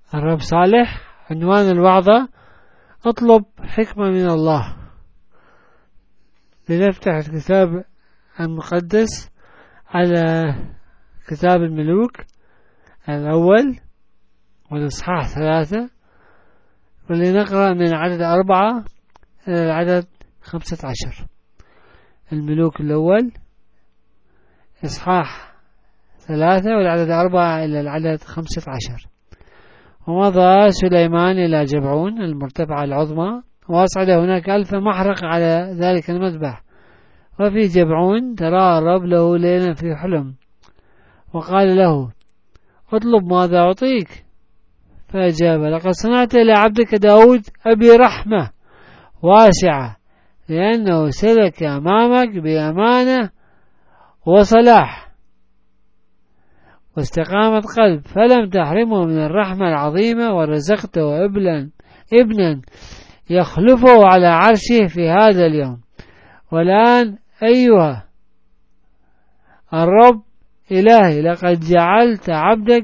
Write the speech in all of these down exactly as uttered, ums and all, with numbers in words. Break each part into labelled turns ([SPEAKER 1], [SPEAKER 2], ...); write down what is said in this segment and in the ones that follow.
[SPEAKER 1] الرب صالح. عنوان الوعظة: اطلب حكمة من الله. لنفتح الكتاب المقدس على كتاب الملوك الأول والإصحاح ثلاثة، ولنقرأ من العدد أربعة إلى العدد خمسة عشر. الملوك الأول إصحاح ثلاثة والعدد أربعة إلى العدد خمسة عشر. ومضى سليمان إلى جبعون المرتفعة العظمى، وأصعد هناك ألف محرق على ذلك المذبح. وفي جبعون تراءى الرب له ليلا في حلم، وقال له: اطلب ماذا أعطيك. فأجاب: لقد صنعت لعبدك داود أبي رحمة واسعة، لأنه سلك أمامك بأمانة وصلاح واستقامت قلب، فلم تحرمه من الرحمة العظيمة، ورزقته ابنا ابنا يخلفه على عرشه في هذا اليوم. والآن أيها الرب إلهي، لقد جعلت عبدك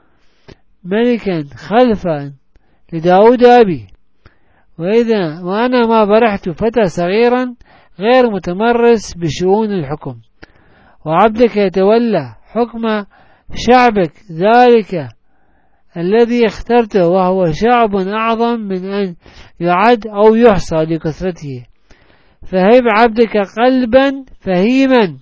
[SPEAKER 1] ملكا خلفا لداود أبي، وإذا وأنا ما برحت فتى صغيرا غير متمرس بشؤون الحكم، وعبدك يتولى حكم شعبك ذلك الذي اخترته، وهو شعب أعظم من أن يعد أو يحصى لكثرته. فهب عبدك قلبا فهيما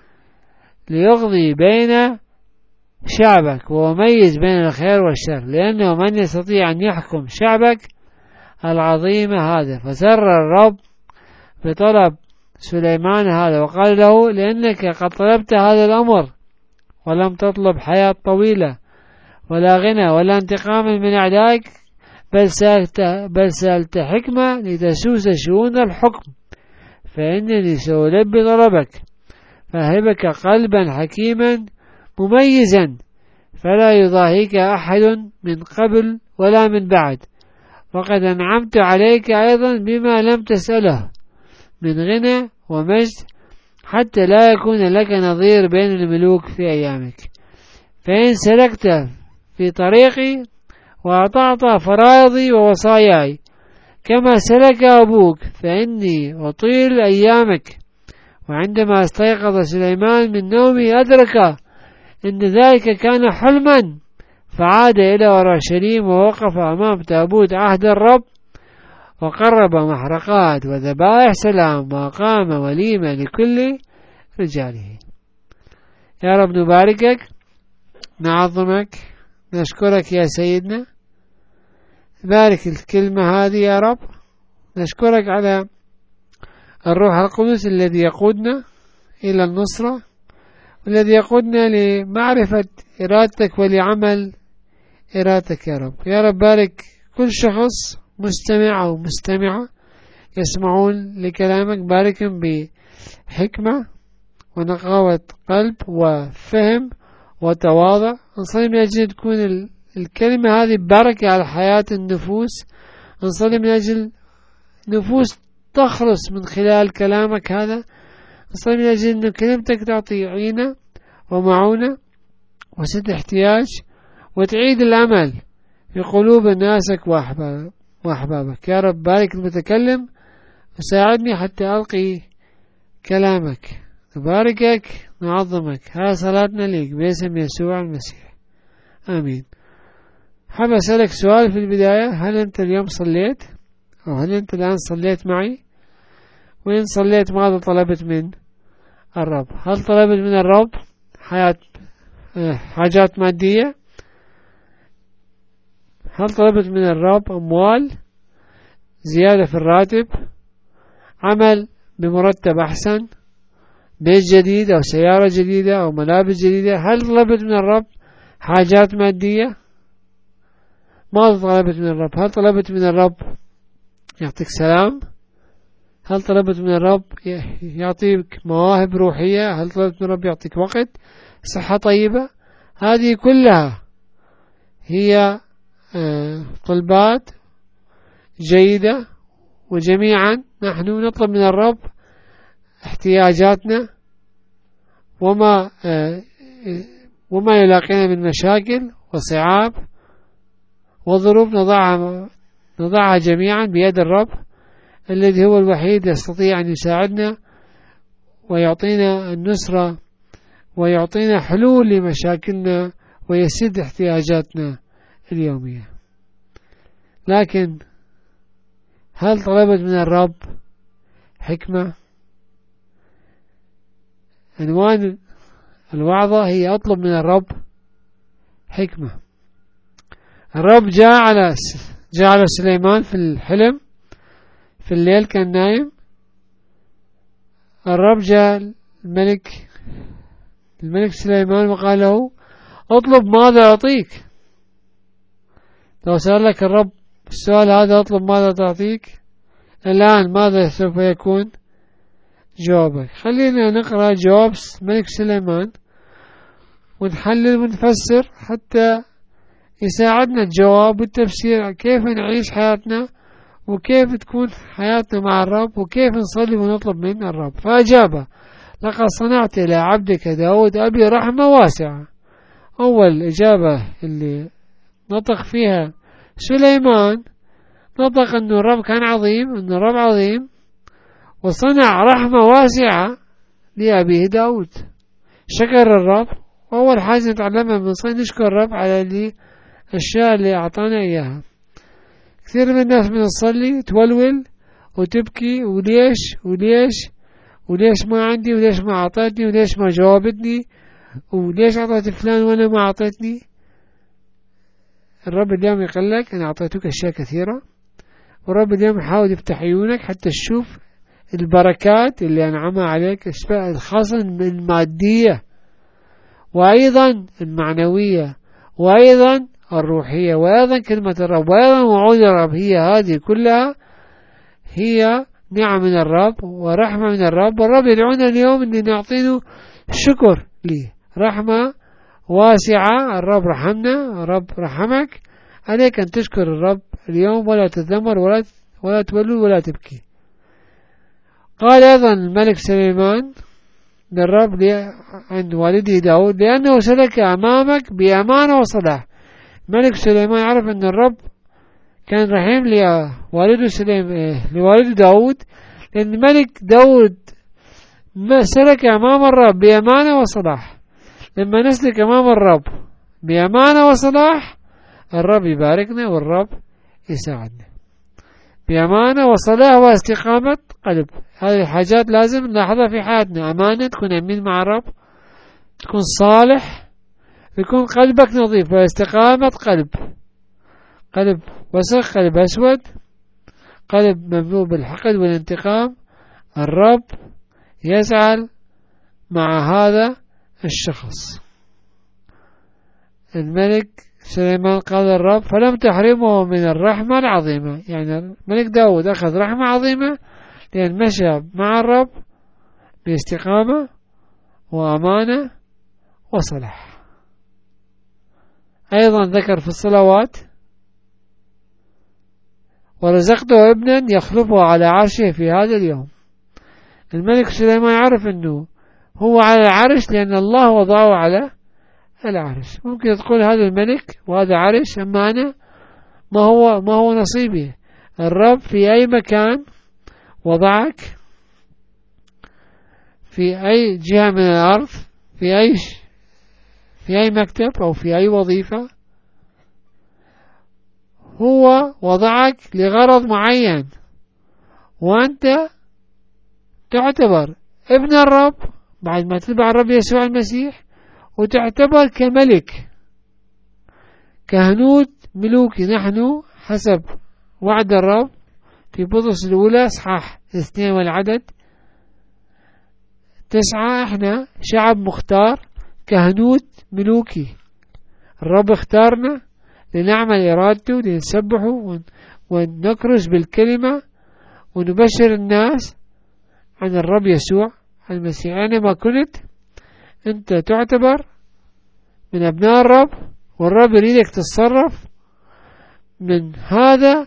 [SPEAKER 1] ليقضي بين شعبك، وميز بين الخير والشر، لأنه من يستطيع أن يحكم شعبك العظيم هذا. فسر الرب بطلب سليمان هذا، وقال له: لأنك قد طلبت هذا الأمر ولم تطلب حياة طويلة ولا غنى ولا انتقاما من أعدائك، بل سألت, بل سألت حكمة لتسوس شؤون الحكم، فإنني سألبي طلبك، فهبك قلبا حكيما مميزا، فلا يضاهيك أحد من قبل ولا من بعد. وقد أنعمت عليك أيضا بما لم تسأله من غنى ومجد، حتى لا يكون لك نظير بين الملوك في أيامك. فإن سلكت في طريقي وأطعت فرائضي ووصاياي كما سلك أبوك، فإني أطيل أيامك. وعندما استيقظ سليمان من نومه أدرك إن ذلك كان حلما، فعاد إلى أورشليم ووقف أمام تابوت عهد الرب، وقرب محرقات وذبائح سلام، وقام وليمة لكل رجاله. يا رب نباركك، نعظمك، نشكرك يا سيدنا. بارك الكلمة هذه يا رب. نشكرك على الروح القدس الذي يقودنا إلى النصرة، والذي يقودنا لمعرفة إرادتك ولعمل إرادتك يا رب. يا رب بارك كل شخص مستمع أو مستمعة يسمعون لكلامك، باركهم بحكمة ونقاوة قلب وفهم وتواضع. نصلي من أجل تكون الكلمة هذه بركة على حياة النفوس. نصلي من أجل نفوس تخلص من خلال كلامك هذا. نصلي من أجل أن كلمتك تعطي عينة ومعونة وسد احتياج، وتعيد الأمل في قلوب ناسك وأحبابك. يا رب بارك المتكلم وساعدني حتى ألقي كلامك. نباركك، نعظمك. هذا صلاتنا ليك باسم يسوع المسيح، آمين. حاب أسألك سؤال في البداية: هل أنت اليوم صليت؟ أو هل أنت الآن صليت معي؟ وإن صليت ماذا طلبت من الرب؟ هل طلبت من الرب حياة حاجات مادية؟ هل طلبت من الرب أموال، زيادة في الراتب، عمل بمرتب أحسن، بيت جديد أو سيارة جديدة أو ملابس جديدة؟ هل طلبت من الرب حاجات مادية؟ ماذا طلبت من الرب؟ هل طلبت من الرب يعطيك سلام؟ هل طلبت من الرب يعطيك مواهب روحية؟ هل طلبت من الرب يعطيك وقت، صحة طيبة؟ هذه كلها هي طلبات جيدة، وجميعا نحن نطلب من الرب احتياجاتنا وما وما يلاقينا من مشاكل وصعاب والظروف نضعها نضعها جميعا بيد الرب الذي هو الوحيد يستطيع أن يساعدنا ويعطينا النصرة ويعطينا حلول لمشاكلنا ويسد احتياجاتنا اليومية. لكن هل طلبت من الرب حكمة؟ عنوان الوعظة هي أطلب من الرب حكمة. الرب جاء على جاء على سليمان في الحلم في الليل كان نايم. الرب جاء الملك الملك سليمان وقال له اطلب ماذا أعطيك. لو سألك الرب السؤال هذا اطلب ماذا تعطيك الآن ماذا سوف يكون جوابك؟ خلينا نقرأ جواب ملك سليمان ونحلل ونفسر حتى يساعدنا الجواب والتفسير كيف نعيش حياتنا وكيف تكون حياتنا مع الرب وكيف نصلي ونطلب من الرب. فأجاب لقد صنعت إلى عبدك داود أبي رحمة واسعة. أول إجابة اللي نطق فيها سليمان نطق أنه الرب كان عظيم أنه الرب عظيم وصنع رحمة واسعة لأبيه داود. شكر الرب. وأول حاجة نتعلمها من صلي نشكر الرب على اللي الأشياء اللي أعطانا إياها. كثير من الناس من تصلي تولول وتبكي وليش وليش وليش ما عندي وليش ما أعطتني وليش ما جاوبتني وليش أعطيت فلان وأنا ما أعطيتني. الرب اليوم يقول لك أنا أعطيتك أشياء كثيرة والرب اليوم يحاول يفتح عيونك حتى تشوف البركات اللي أنعمها عليك الخاصة المادية وأيضا المعنوية وأيضا الروحية وأيضا كلمة الرب وأيضا وعود الرب. هي هذه كلها هي نعم من الرب ورحمة من الرب. والرب يدعونا اليوم أن نعطيه شكر لي رحمة واسعة. الرب رحمنا الرب رحمك عليك أن تشكر الرب اليوم ولا تتذمر ولا ولا تولو ولا تبكي. قال أيضا الملك سليمان للرب عند والده داود لأنه سلك أمامك بأمانة وصلاح. ملك سليمان يعرف أن الرب كان رحيم لوالده سليمان لوالده داود لأن ملك داود ما سلك أمام الرب بأمانة وصلاح. لما نسلك أمام الرب بأمانة وصلاح الرب يباركنا والرب يساعدنا بأمانة وصلاح واستقامة قلب. هذه الحاجات لازم نلاحظها في حياتنا. أمانة تكون أمين مع الرب تكون صالح يكون قلبك نظيف واستقامة قلب قلب وسخ قلب أسود قلب مملوء بالحقد والانتقام. الرب يزعل مع هذا الشخص. الملك سليمان قال الرب فلم تحرمه من الرحمة العظيمة. يعني الملك داود أخذ رحمة عظيمة لأن مشى مع الرب باستقامة وأمانة وصلاح. أيضا ذكر في الصلوات ورزقته ابنا يخلفه على عرشه في هذا اليوم. الملك سليمان يعرف أنه هو على العرش لأن الله وضعه على العرش. ممكن تقول هذا الملك وهذا عرش أما أنا ما هو ما هو نصيبي. الرب في أي مكان وضعك في أي جهة من الأرض في أي في أي مكتب أو في أي وظيفة هو وضعك لغرض معين وأنت تعتبر ابن الرب بعد ما تتبع الرب يسوع المسيح وتعتبر كملك كهنوت ملوكي. نحن حسب وعد الرب في بطرس الأولى إصحاح اثنين والعدد تسعة احنا شعب مختار كهنوت ملوكي. الرب اختارنا لنعمل إرادته لنسبحه ونكرز بالكلمة ونبشر الناس عن الرب يسوع المسيح. أينما كنت أنت تعتبر من أبناء الرب والرب يريدك تتصرف من هذا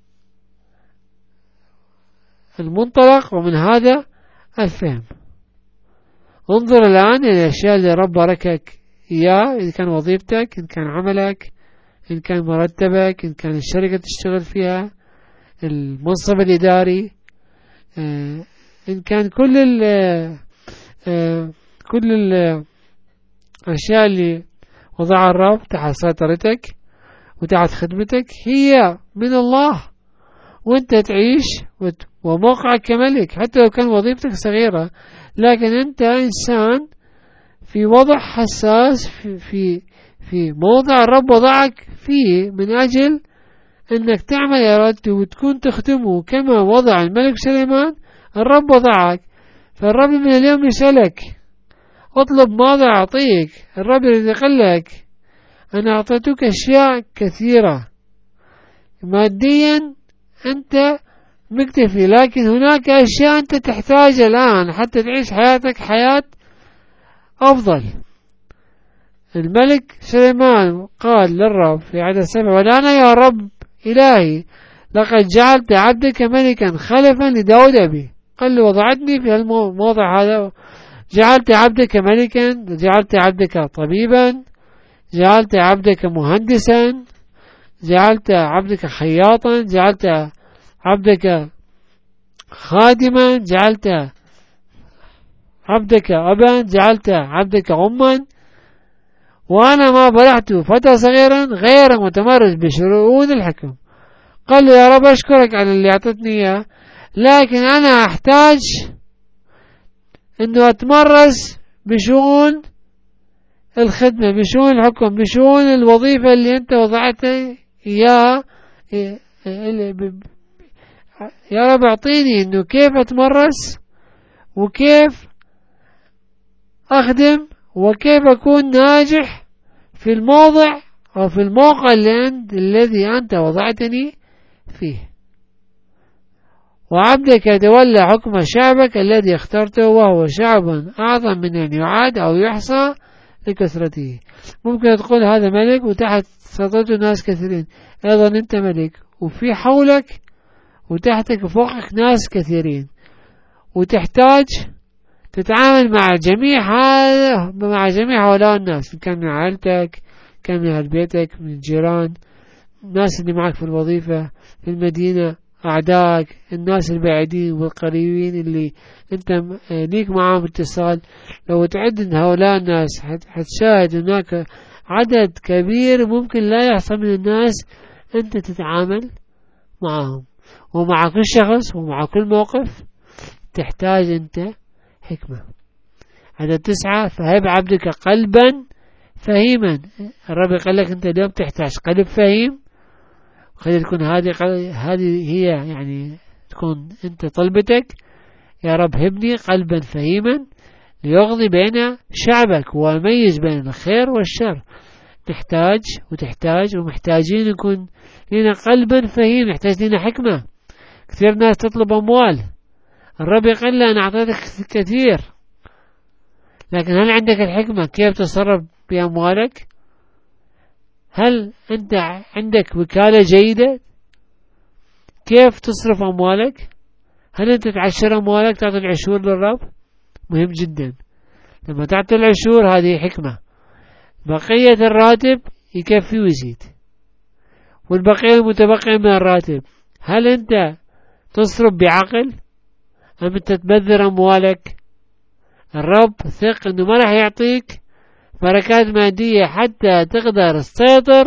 [SPEAKER 1] المنطلق ومن هذا الفهم. انظر الآن إلى الأشياء اللي رب باركك إياه إذا كان وظيفتك إن كان عملك إن كان مرتبك، إن كان الشركة تشتغل فيها، المنصب الإداري، إن كان كل ال كل الأشياء اللي وضعها الرب تحت سيطرتك وتحت خدمتك هي من الله، وانت تعيش وموقعك كملك. حتى لو كان وظيفتك صغيرة، لكن انت انسان في وضع حساس، في في في موضع الرب وضعك فيه من اجل انك تعمل ارادته وتكون تخدمه كما وضع الملك سليمان. الرب وضعك، فالرب من اليوم يسألك اطلب ماذا اعطيك. الرب يقول لك انا اعطيتك اشياء كثيرة ماديا انت مكتفي، لكن هناك اشياء انت تحتاجها الان حتى تعيش حياتك حياة افضل. الملك سليمان قال للرب في عدد سبع: والآن يا رب إلهي لقد جعلت عبدك ملكا خلفا لداود أبي. قال له وضعتني في الموضع هذا، جعلت عبدك ملكا، جعلت عبدك طبيبا، جعلت عبدك مهندسا، جعلت عبدك خياطا، جعلت عبدك خادما، جعلت عبدك أبا، جعلت عبدك أما، وأنا ما برحت فتى صغيرا غير متمرس بشؤون الحكم. قال له يا رب أشكرك على اللي أعطتني إياه، لكن أنا أحتاج أنه أتمرس بشؤون الخدمة، بشؤون الحكم، بشؤون الوظيفة اللي أنت وضعتها إياها. يا رب أعطيني أنه كيف أتمرس وكيف أخدم وكيف أكون ناجح في الموضع أو في الموقع اللي أنت الذي أنت وضعتني فيه. وعبدك يتولى حكم شعبك الذي اخترته، وهو شعب أعظم من أن يعاد أو يحصى لكثرته. ممكن تقول هذا ملك وتحت سلطته ناس كثيرين، أيضا أنت ملك وفي حولك وتحتك وفوقك ناس كثيرين، وتحتاج تتعامل مع جميع هذا مع جميع هؤلاء الناس، كان من عائلتك، كان من أهل بيتك، من الجيران، الناس اللي معك في الوظيفة في المدينة، أعدائك، الناس البعيدين والقريبين اللي أنت ليك معهم اتصال. لو تعد هؤلاء الناس حتشاهد هناك عدد كبير ممكن لا يحصل من الناس أنت تتعامل معهم، ومع كل شخص ومع كل موقف تحتاج أنت حكمة. عدد تسعة: فهب عبدك قلبا فهيما. الرب قال لك أنت اليوم تحتاج قلب فهيم. خلي تكون هذه هذه هي يعني تكون أنت طلبتك: يا رب هبني قلبا فهيما ليقضي بين شعبك ويميز بين الخير والشر. نحتاج وتحتاج ومحتاجين يكون لنا قلبا فهيم، نحتاج لنا حكمة. كثير ناس تطلب أموال، الرب يقول له أنا أعطيتك كثير، لكن هل عندك الحكمة كيف تصرف بأموالك؟ هل أنت عندك وكالة جيدة كيف تصرف أموالك؟ هل أنت تعشر أموالك، تعطي العشور للرب؟ مهم جدا. لما تعطي العشور هذه حكمة، بقية الراتب يكفي ويزيد، والبقية المتبقية من الراتب هل أنت تصرف بعقل أم أنت تبذر أموالك؟ الرب ثق أنه ما راح يعطيك بركات مادية حتى تقدر تسيطر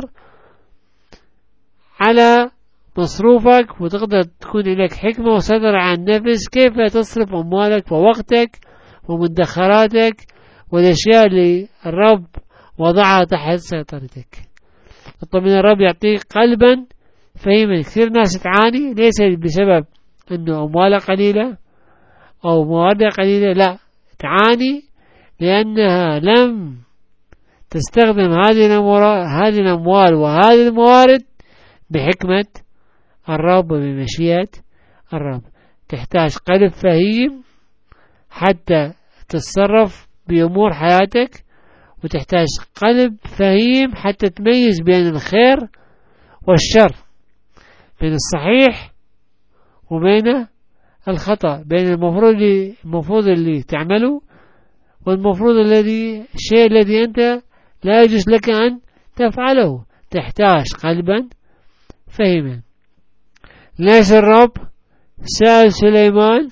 [SPEAKER 1] على مصروفك وتقدر تكون لك حكمة وسيطرة على النفس كيف تصرف أموالك ووقتك ومدخراتك والأشياء اللي الرب وضعها تحت سيطرتك. طب من الرب يعطيك قلبا فهيما. كثير ناس تعاني ليس بسبب أنه أموالها قليلة أو مواردها قليلة، لا، تعاني لأنها لم تستخدم هذه الأموال وهذه الموارد بحكمة الرب وبمشيئة الرب. تحتاج قلب فهيم حتى تتصرف بأمور حياتك، وتحتاج قلب فهيم حتى تميز بين الخير والشر، بين الصحيح وبين الخطأ، بين المفروض اللي, المفروض اللي تعمله والمفروض الذي الشيء الذي أنت لا يجوز لك أن تفعله. تحتاج قلبا فهما. ليش الرب سأل سليمان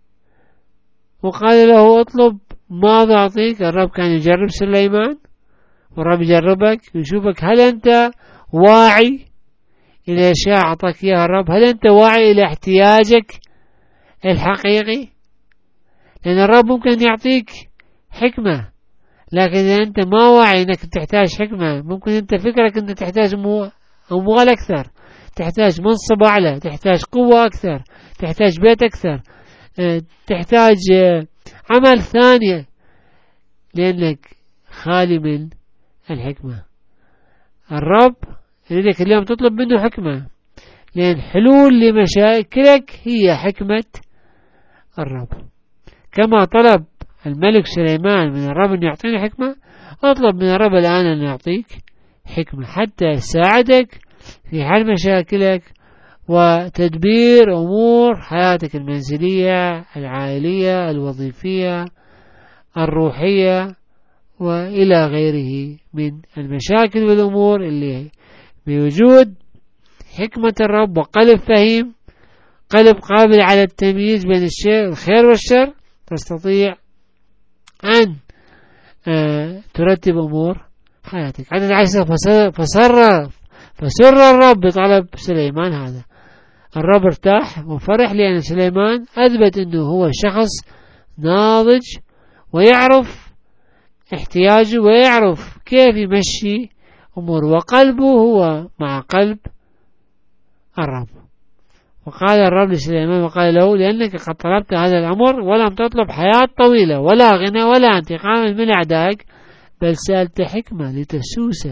[SPEAKER 1] وقال له اطلب ماذا أعطيك؟ الرب كان يجرب سليمان، والرب يجربك ويشوفك هل أنت واعي إلى أشياء أعطاك إياها الرب، هل أنت واعي إلى احتياجك الحقيقي؟ لأن الرب ممكن يعطيك حكمة، لكن إذا أنت ما واعي أنك تحتاج حكمة، ممكن أنت فكرك أنت تحتاج أموال أكثر، تحتاج منصب أعلى، تحتاج قوة أكثر، تحتاج بيت أكثر، تحتاج عمل ثانية، لأنك خالي من الحكمة. الرب يريدك اليوم تطلب منه حكمة، لأن حلول لمشاكلك هي حكمة الرب. كما طلب الملك سليمان من الرب أن يعطيني حكمة، أطلب من الرب الآن أن يعطيك حكمة حتى يساعدك في حل مشاكلك وتدبير أمور حياتك المنزلية، العائلية، الوظيفية، الروحية، وإلى غيره من المشاكل والأمور اللي بوجود حكمة الرب وقلب فهيم، قلب قابل على التمييز بين الشيء الخير والشر، تستطيع أن آه ترتب أمور حياتك. عدد عشرة فسر فسر الرب بطلب سليمان هذا. الرب ارتاح وفرح لأن سليمان أثبت أنه هو شخص ناضج ويعرف احتياجه ويعرف كيف يمشي أمور، وقلبه هو مع قلب الرب. وقال الرب لسليمان وقال له لأنك قد طلبت هذا الأمر ولم تطلب حياة طويلة ولا غنى ولا انتقام من أعدائك، بل سألت حكمة لتسوس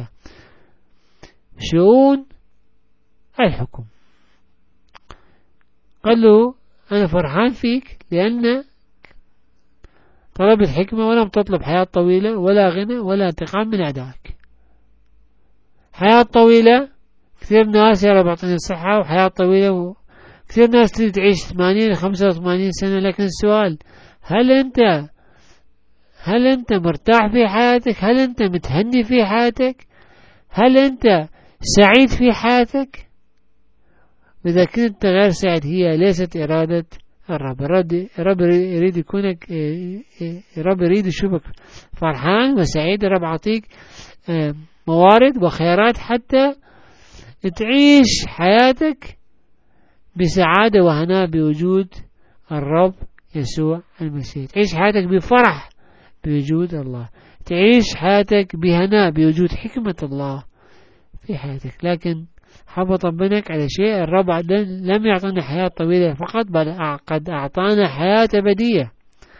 [SPEAKER 1] شؤون الحكم. قال له أنا فرحان فيك لأن طلبت حكمة ولم تطلب حياة طويلة ولا غنى ولا انتقام من أعدائك. حياة طويلة، كثير ناس يا رب أعطيني الصحة وحياة طويلة، وكثير ناس تريد تعيش ثمانين خمسة وثمانين سنة، لكن السؤال هل أنت هل أنت مرتاح في حياتك؟ هل أنت متهني في حياتك؟ هل أنت سعيد في حياتك؟ إذا كنت غير سعيد هي ليست إرادة الرب. الرب يريد يكونك الرب يريد يشوفك فرحان وسعيد. الرب عطيك موارد وخيرات حتى تعيش حياتك بسعادة وهناء بوجود الرب يسوع المسيح. تعيش حياتك بفرح بوجود الله، تعيش حياتك بهناء بوجود حكمة الله في حياتك. لكن حاب أطمنك على شيء، الرب لم يعطينا حياة طويلة فقط، بل قد أعطانا حياة أبدية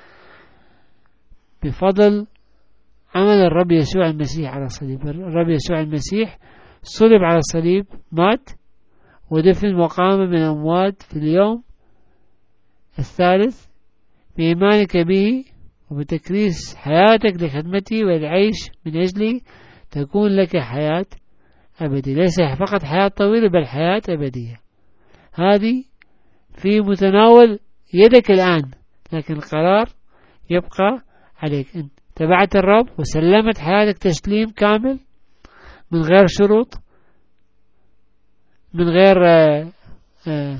[SPEAKER 1] بفضل عمل الرب يسوع المسيح على الصليب. الرب يسوع المسيح صلب على الصليب، مات ودفن وقام من الأموات في اليوم الثالث. بإيمانك به وبتكريس حياتك لخدمتي والعيش من أجلي تكون لك حياة أبدية، ليس فقط حياة طويلة بل حياة أبدية. هذه في متناول يدك الآن، لكن القرار يبقى عليك. أنت تبعت الرب وسلمت حياتك تسليم كامل من غير شروط، من غير آآ آآ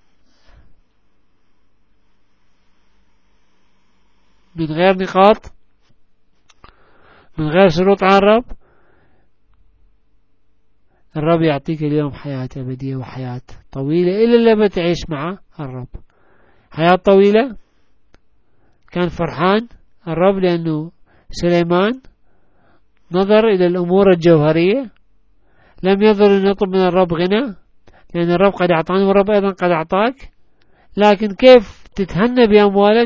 [SPEAKER 1] من غير نقاط، من غير شروط على الرب. الرب يعطيك اليوم حياة أبدية وحياة طويلة إلا لما تعيش مع الرب. حياة طويلة كان فرحان الرب لأنه سليمان نظر إلى الأمور الجوهرية، لم ينظر أن يطلب من الرب غنى، لأن الرب قد أعطاني والرب أيضا قد أعطاك. لكن كيف تتهنى بأموالك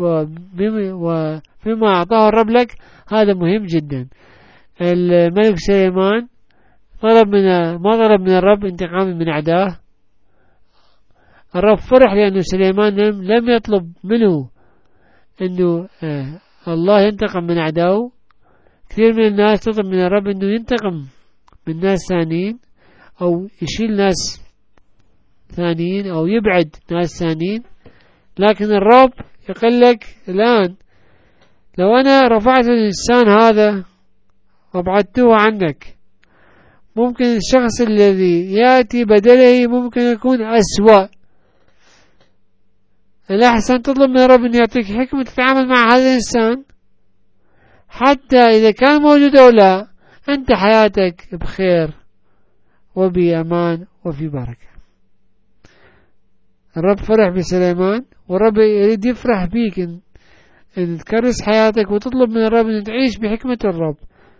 [SPEAKER 1] وفيما أعطاه الرب لك، هذا مهم جدا. الملك سليمان طلب من ما طلب من الرب انتقام من أعدائه. الرب فرح لأنه سليمان لم يطلب منه أنه آه الله ينتقم من أعدائه. كثير من الناس تطلب من الرب أنه ينتقم من ناس ثانيين أو يشيل ناس ثانيين أو يبعد ناس ثانيين، لكن الرب يقول لك الآن لو أنا رفعت الإنسان هذا وابعدته عنك ممكن الشخص الذي يأتي بدله ممكن يكون أسوأ. الأحسن تطلب من رب أن يعطيك حكمة تتعامل مع هذا الإنسان، حتى إذا كان موجود أو لا أنت حياتك بخير وبأمان وفي بركة. الرب فرح بسليمان، والرب يريد يفرح بيك إن, إن تكرس حياتك وتطلب من الرب أن تعيش بحكمة الرب.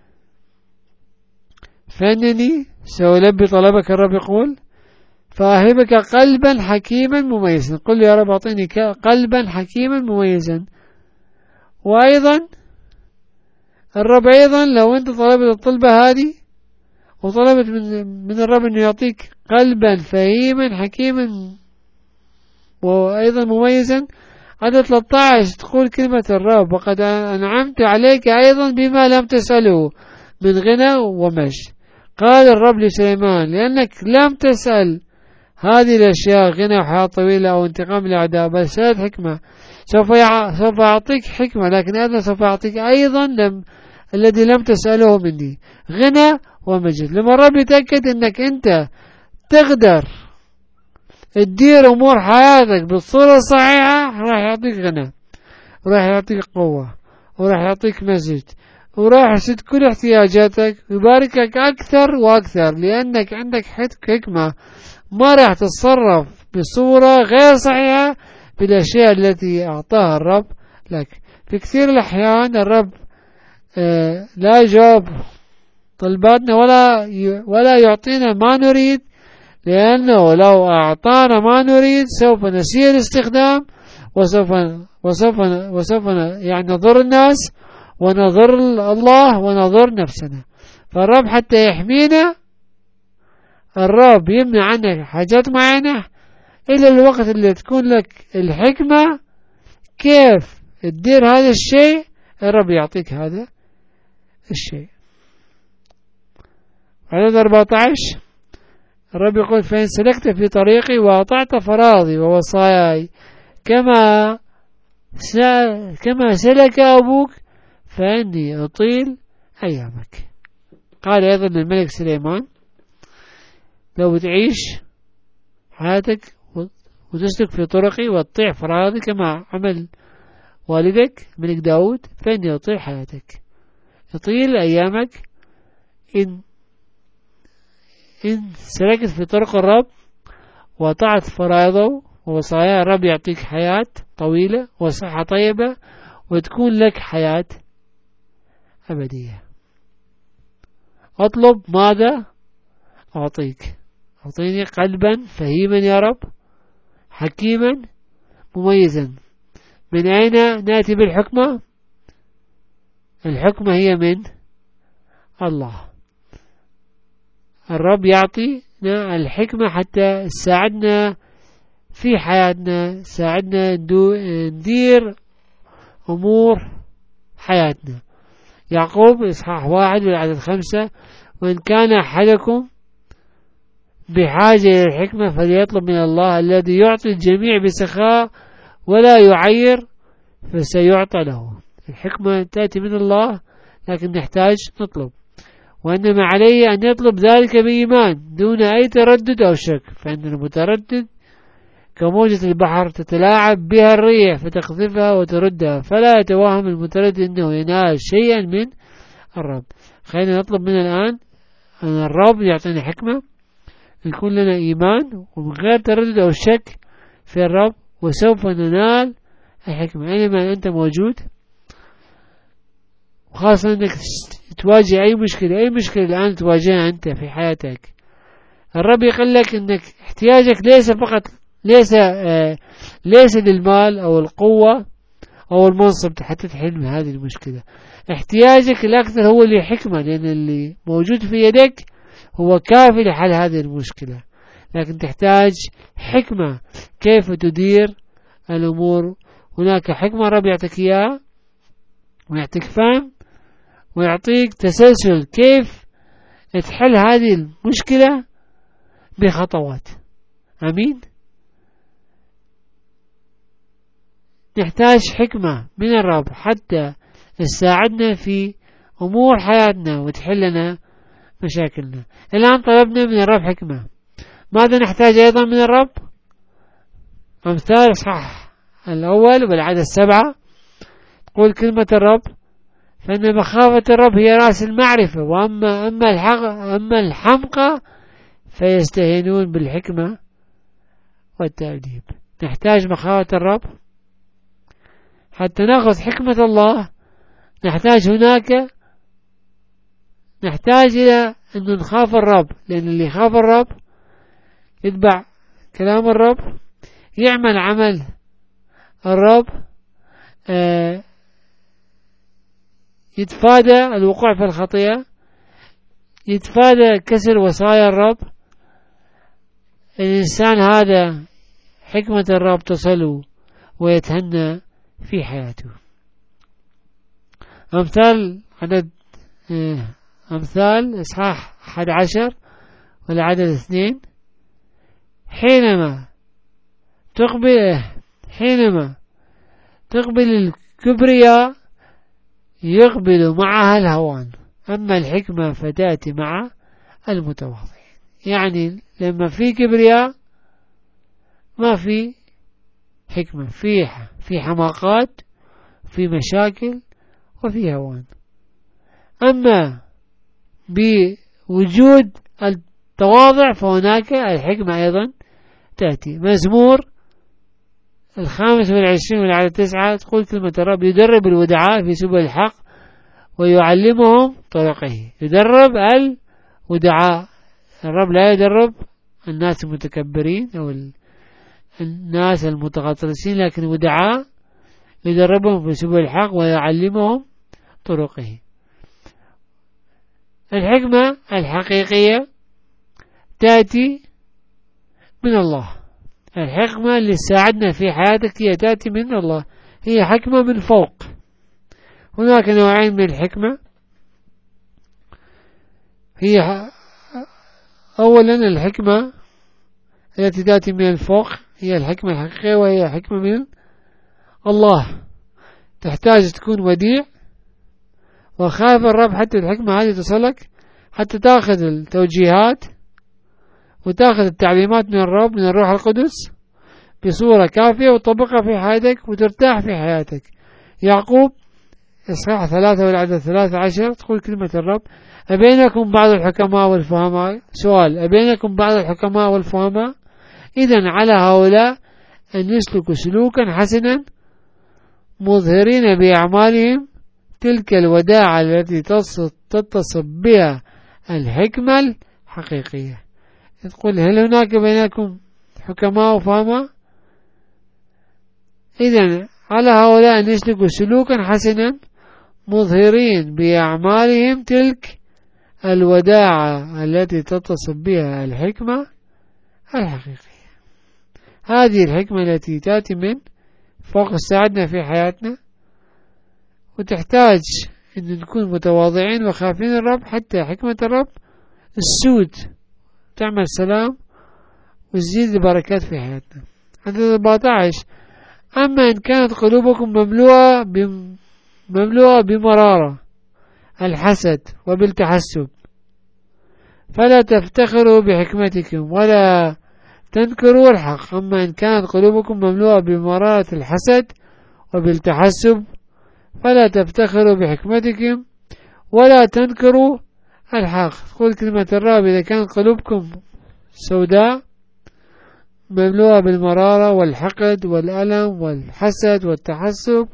[SPEAKER 1] فإنني سألبي طلبك، الرب يقول، فأهبك قلبا حكيما مميزا. قل يا رب أعطيني قلبا حكيما مميزا. وأيضا الرب أيضا لو أنت طلبت الطلبة هذه وطلبت من, من الرب أنه يعطيك قلبا فهيما حكيما وأيضا مميزا، عدد ثلاثة عشر تقول كلمة الرب: وقد أنعمت عليك أيضا بما لم تسأله من غنى ومجد. قال الرب لسليمان: لأنك لم تسأل هذه الأشياء، غنى وحياة طويلة أو انتقام الأعداء، بل سألت حكمة، سوف سوف أعطيك حكمة، لكن أيضا سوف أعطيك أيضا لم الذي لم تسأله مني، غنى ومجد. لما الرب يتأكد أنك أنت تقدر تدير أمور حياتك بالصورة الصحيحة، راح يعطيك غنى، وراح يعطيك قوة، وراح يعطيك مجد، وراح يسد كل احتياجاتك ويباركك أكثر وأكثر، لأنك عندك حكمة ما راح تتصرف بصورة غير صحيحة بالأشياء التي أعطاها الرب لك. في كثير الأحيان الرب آه لا يجاوب طلباتنا ولا ولا يعطينا ما نريد، لأنه لو أعطانا ما نريد سوف نسيء الاستخدام، وسوف وسوف وسوف يعني نضر الناس ونضر الله ونضر نفسنا. فالرب حتى يحمينا، الرب يمنع عنك حاجات معينة إلى الوقت اللي تكون لك الحكمة كيف تدير هذا الشيء، الرب يعطيك هذا الشيء. عدد أربعة عشر الرب يقول: فإن سلكت في طريقي وأطعت فراضي ووصاياي كما كما سلك أبوك فإني أطيل أيامك. قال أيضا الملك سليمان: لو بتعيش حياتك وتسلك في طرقي وتطيع فراضي كما عمل والدك ملك داود، فإني أطيل حياتك، أطيل أيامك. إن إن سلكت في طرق الرب وطاعت فرائضه ووصاياه، الرب يعطيك حياة طويلة وصحة طيبة وتكون لك حياة أبدية. أطلب ماذا أعطيك؟ أعطيني قلبا فهيما يا رب، حكيما مميزا. من أين نأتي بالحكمة؟ الحكمة هي من الله. الرب يعطينا الحكمة حتى تساعدنا في حياتنا، تساعدنا ندير أمور حياتنا. يعقوب إصحاح واحد والعدد خمسة: وإن كان أحدكم بحاجة إلى الحكمة فليطلب من الله الذي يعطي الجميع بسخاء ولا يعير فسيعطى له. الحكمة تأتي من الله، لكن نحتاج نطلب، وإنما عليه أن يطلب ذلك بإيمان دون أي تردد أو شك، فإن المتردد كموجة البحر تتلاعب بها الريح فتقذفها وتردها، فلا يتوهم المتردد أنه ينال شيئا من الرب. خلينا نطلب من الآن أن الرب يعطينا حكمة، يكون لنا إيمان ومن غير تردد أو شك في الرب، وسوف ننال الحكمة أينما أنت موجود، وخاصة أنك تواجه أي مشكلة أي مشكلة الآن تواجهها أنت في حياتك. الرب يقول لك أنك احتياجك ليس فقط ليس آه ليس للمال أو القوة أو المنصب حتى تحل هذه المشكلة. احتياجك الأكثر هو لحكمة، لأن اللي موجود في يدك هو كافي لحل هذه المشكلة، لكن تحتاج حكمة كيف تدير الأمور. هناك حكمة رب يعطيك إياها ويعطيك فهم ويعطيك تسلسل كيف تحل هذه المشكلة بخطوات. أمين. نحتاج حكمة من الرب حتى تساعدنا في أمور حياتنا وتحلنا مشاكلنا. الآن طلبنا من الرب حكمة، ماذا نحتاج أيضا من الرب؟ أمثال إصحاح الأول والعدد السبعة تقول كلمة الرب: فإن مخافة الرب هي رأس المعرفة، وأما أما الحق أما الحمقى فيستهينون بالحكمة والتأديب. نحتاج مخافة الرب حتى نأخذ حكمة الله. نحتاج هناك نحتاج إلى أن نخاف الرب، لأن اللي يخاف الرب يتبع كلام الرب، يعمل عمل الرب، آه يتفادى الوقوع في الخطيئة، يتفادى كسر وصايا الرب. الإنسان هذا حكمة الرب تصل ويتهنى في حياته. أمثال عدد أمثال إصحاح أحد عشر والعدد اثنين: حينما تقبل حينما تقبل الكبرياء يقبل معها الهوان، أما الحكمة فتأتي مع المتواضعين. يعني لما في كبرياء ما في حكمة، في في حماقات، في مشاكل، وفي هوان. أما بوجود التواضع فهناك الحكمة أيضا تأتي. مزمور الخامس والعشرين والعدد تسعة تقول كلمة الرب: يدرب الودعاء في سبل الحق ويعلمهم طرقه. يدرب الودعاء. الرب لا يدرب الناس المتكبرين أو الناس المتغطرسين، لكن ودعاء يدربهم في سبل الحق ويعلمهم طرقه. الحكمة الحقيقية تأتي من الله. الحكمة اللي تساعدنا في حياتك هي تأتي من الله، هي حكمة من فوق. هناك نوعين من الحكمة. هي أولا الحكمة التي تأتي من الفوق هي الحكمة الحقيقية، وهي حكمة من الله. تحتاج تكون وديع وخايف الرب حتى الحكمة هذه تصلك، حتى تأخذ التوجيهات وتأخذ التعليمات من الرب من الروح القدس بصورة كافية وتطبقها في حياتك وترتاح في حياتك. يعقوب إصحاح ثلاثة والعدد ثلاثة عشر تقول كلمة الرب: أبينكم بعض الحكماء والفهماء. سؤال: أبينكم بعض الحكماء والفهماء؟ إذن على هؤلاء أن يسلكوا سلوكا حسنا مظهرين بأعمالهم تلك الوداعة التي تتصف بها الحكمة الحقيقية. تقول: هل هناك بينكم حكماء وفهماء؟ إذن على هؤلاء أن يسلكوا سلوكا حسنا مظهرين بأعمالهم تلك الوداعة التي تتصف بها الحكمة الحقيقية. هذه الحكمة التي تأتي من فوق تساعدنا في حياتنا، وتحتاج أن نكون متواضعين وخافين الرب حتى حكمة الرب السود تعمل سلام وتزيد البركات في حياتنا. عدد أربعة عشر: أما إن كانت قلوبكم مملوءة مملوءة بمرارة الحسد وبالتحسب فلا تفتخروا بحكمتكم ولا تنكروا الحق. أما إن كانت قلوبكم مملوءة بمرارة الحسد وبالتحسب فلا تفتخروا بحكمتكم ولا تنكروا الحق. تقول كلمة الرب: إذا كانت قلوبكم سوداء مملوءة بالمرارة والحقد والألم والحسد والتحسب،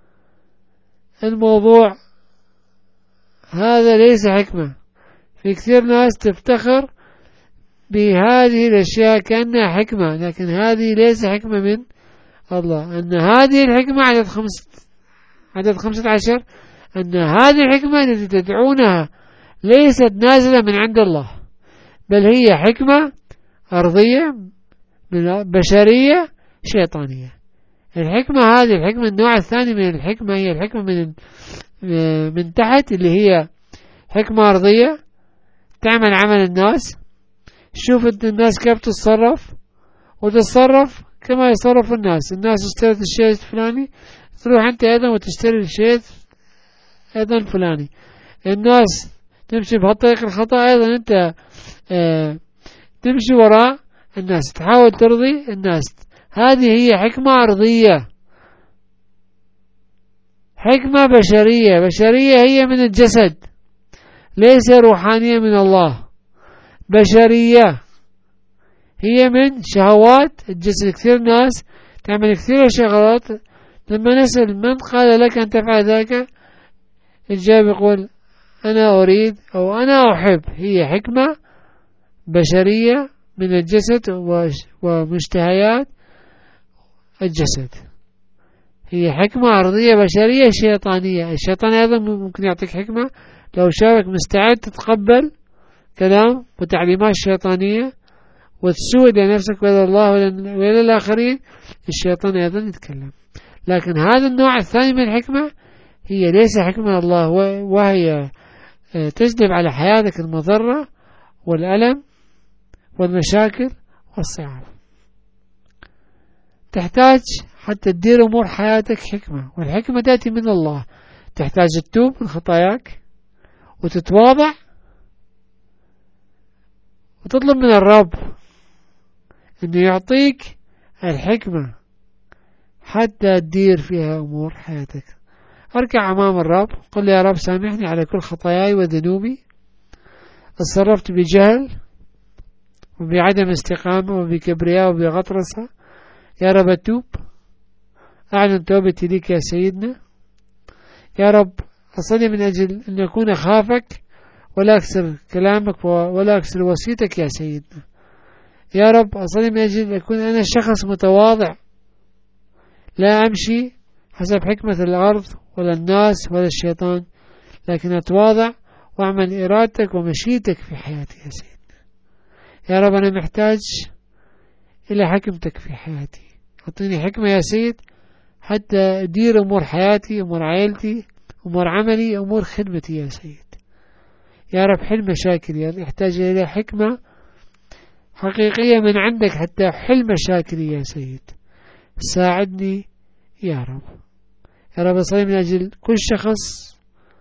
[SPEAKER 1] الموضوع هذا ليس حكمة. في كثير ناس تفتخر بهذه الأشياء كأنها حكمة، لكن هذه ليس حكمة من الله. أن هذه الحكمة عدد خمسة عدد خمسة عشر أن هذه الحكمة التي تدعونها ليست نازلة من عند الله، بل هي حكمة أرضية بشرية شيطانية. الحكمة هذه الحكمة النوع الثاني من الحكمة هي الحكمة من من تحت، اللي هي حكمة أرضية تعمل عمل الناس. شوف الناس كيف تتصرف وتتصرف كما يتصرف الناس. الناس اشترت الشيء الفلاني، تروح أنت أيضا وتشتري الشيء أيضا الفلاني. الناس تمشي بهالطريق الخطأ أيضا أنت اه تمشي وراء الناس، تحاول ترضي الناس. هذه هي حكمة أرضية. حكمة بشرية، بشرية هي من الجسد، ليس روحانية من الله. بشرية هي من شهوات الجسد. كثير ناس تعمل كثير شغلات، لما نسأل من قال لك أن تفعل ذلك، الجواب يقول أنا أريد أو أنا أحب. هي حكمة بشرية من الجسد ومشتهيات الجسد. هي حكمة أرضية بشرية شيطانية. الشيطان أيضا ممكن يعطيك حكمة لو شافك مستعد تتقبل كلام وتعليمات شيطانية وتسوء لنفسك وإلى الله وإلى الآخرين، الشيطان أيضا يتكلم. لكن هذا النوع الثاني من الحكمة هي ليس حكمة الله، وهي تجلب على حياتك المضرة والألم والمشاكل والصعاب. تحتاج حتى تدير أمور حياتك حكمة، والحكمة تأتي من الله. تحتاج تتوب من خطاياك وتتواضع وتطلب من الرب أنه يعطيك الحكمة حتى تدير فيها أمور حياتك. أركع أمام الرب، قل يا رب سامحني على كل خطاياي وذنوبي، اتصرفت بجهل وبعدم استقامة وبكبرياء وبغطرسة. يا رب أتوب، أعلن توبتي لك يا سيدنا. يا رب أصلي من أجل أن أكون أخافك ولا أكسر كلامك ولا أكسر وصيتك يا سيدنا. يا رب أصلي من أجل أن أكون أنا شخص متواضع، لا أمشي حسب حكمة الأرض ولا الناس ولا الشيطان، لكن أتواضع وأعمل إرادتك ومشيتك في حياتي يا سيدنا. يا رب أنا محتاج إلى حكمتك في حياتي. أعطيني حكمة يا سيد حتى أدير أمور حياتي، أمور عائلتي، أمور عملي، أمور خدمتي يا سيد. يا رب حل مشاكلي، يحتاج إلى حكمة حقيقية من عندك حتى حل مشاكلي يا سيد. ساعدني يا رب. يا رب أصلي من أجل كل شخص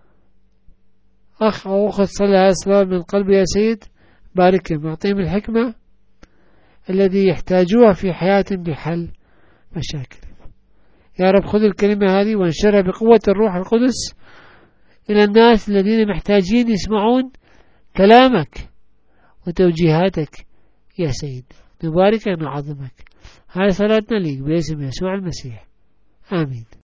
[SPEAKER 1] أخ أو أخت صلى أسباب من قلبي يا سيد، باركهم، أعطيهم الحكمة الذي يحتاجوها في حياتهم لحل مشاكل. يا رب خذ الكلمة هذه وانشرها بقوة الروح القدس إلى الناس الذين محتاجين يسمعون كلامك وتوجيهاتك يا سيد. نباركك ونعظمك. هذه صلاتنا ليك باسم يسوع المسيح، آمين.